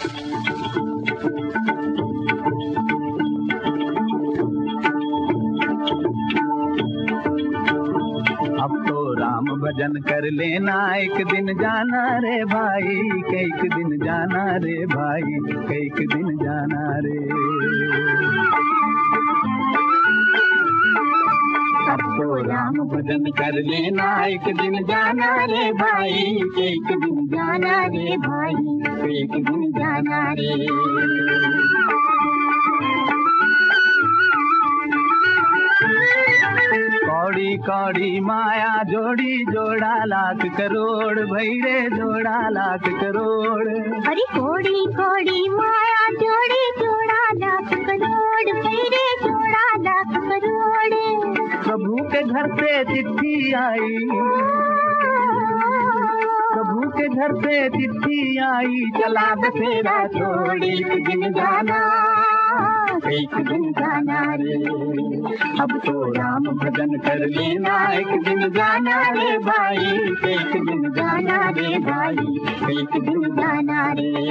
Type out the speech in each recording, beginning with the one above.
अब तो राम भजन कर लेना, एक दिन जाना रे भाई, एक दिन जाना रे भाई, एक दिन जाना रे। अब तो राम भजन कर लेना, एक दिन जाना रे भाई, एक दिन जाना रे भाई, एक दिन जाना रे। कौड़ी कौड़ी माया जोड़ी, जोड़ा लाख करोड़ भैरे, जोड़ा लाख करोड़। अरे कौड़ी कौड़ी माया जोड़ी, जोड़ा लाख करोड़ भैरे, जोड़ा लाख करोड़। प्रभु के घर से चिट्ठी आई, प्रभु के घर से चिट्ठी आई, चला बसेरा छोड़, एक दिन जाना, एक दिन जाना रे। अब तो राम भजन कर लेना, एक दिन जाना रे भाई, एक दिन जाना रे भाई, एक दिन जाना रे।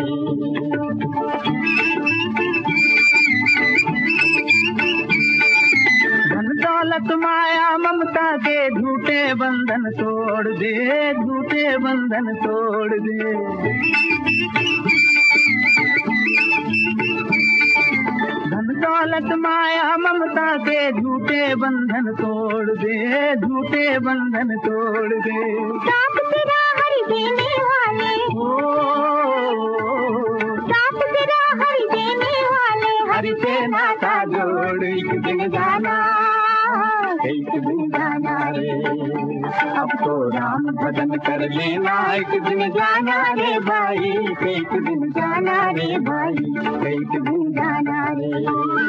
धन दौलत माया ममता के झूठे बंधन तोड़ दे, झूठे बंधन तोड़ दे। धन दौलत माया ममता के झूठे बंधन तोड़ दे, झूठे बंधन तोड़ दे। साथ तेरा हरि देने वाले, साथ तेरा हरि देने वाले, हरि से नाता जोड़, एक दिन जाना, एक दिन जाना रे। अब तो राम भजन कर लेना, एक दिन जाना रे भाई, एक दिन जाना रे भाई, एक दिन जाना रे।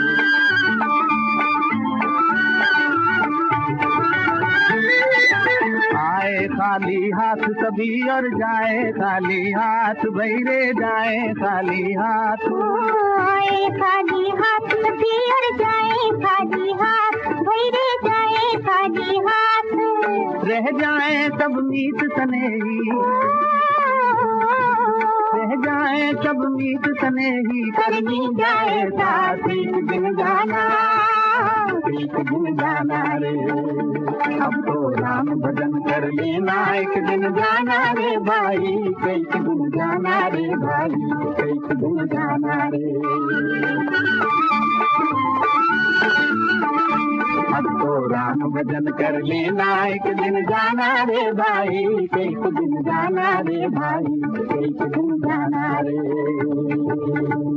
आए खाली हाथ सभी और जाए खाली हाथ, भैरे जाए खाली हाथ। आए खाली हाथ सभी और जाए खाली हाथ, भैरे जाए खाली हाथ। रह जाए सब मीत सनेही, रह जाए सब मीत सनेही, करनी जाए साथ, एक दिन जाना, एक दिन जाना रे। अब तो राम भजन कर लेना, एक दिन जाना रे भाई, एक दिन जाना रे भाई, एक दिन जाना रे। अब तो राम भजन कर लेना, एक दिन जाना रे भाई, एक दिन जाना रे भाई, एक दिन जाना रे।